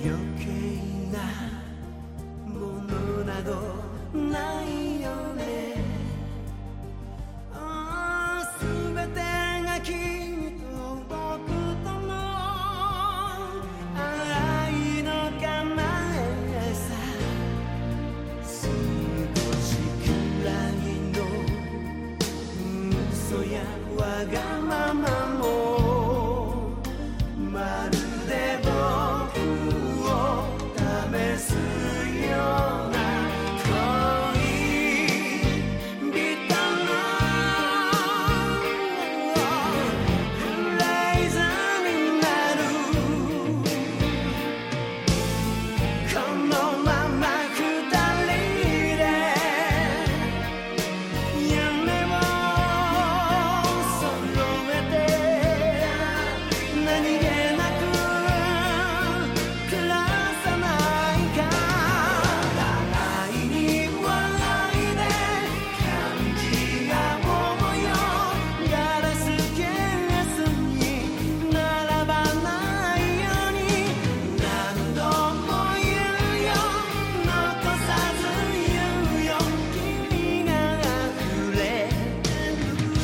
余計なものなどないよね。すべてが君と僕との愛の叶えさ。少しくらいの嘘やわがままもまるで僕を試すような恋人のフレーズになる。このまま二人で夢を揃えて何気なく暮らさないか。互いに笑いで感じ合おうよ。ガラスケースに並ばないように何度も言うよ。残さず言うよ。君が溢れてる。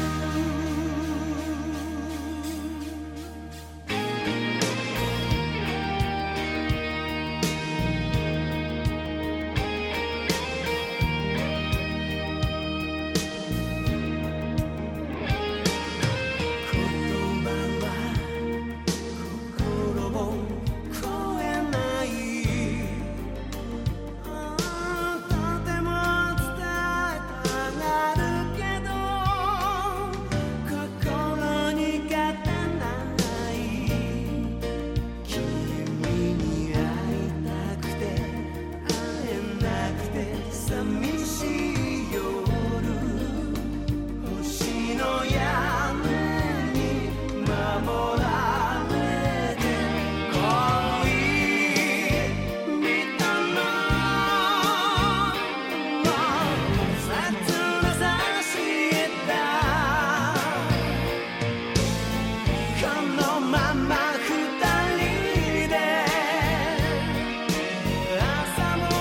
言葉は心を超えない。とても伝えたがるけど心に勝てない。君に会いたくて会えなくて寂しい夜。星の屋根に守られて恋人の切なさしたこのまま二人で朝も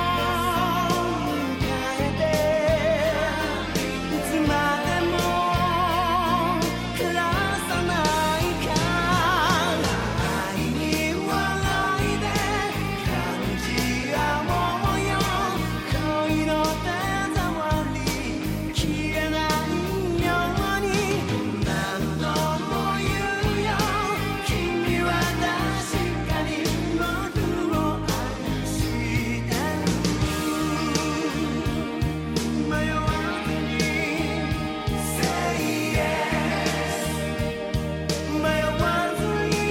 迎えていつまでも暮らさないか。愛に笑いで感じ合おうよ。恋の手触り消えないように何度も言うよ。君は確かに僕を愛してる。迷わずに Say yes。 迷わずに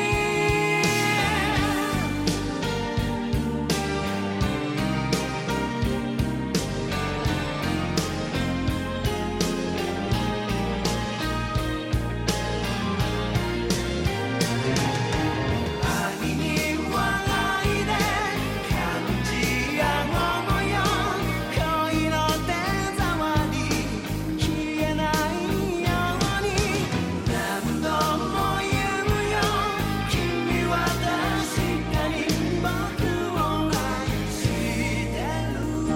愛に笑いで感じ合おうよ。恋の手触り消えないように何度も言うよ。君は確かに僕を愛してる。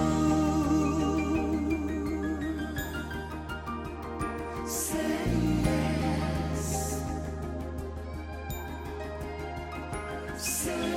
Say yes。 Say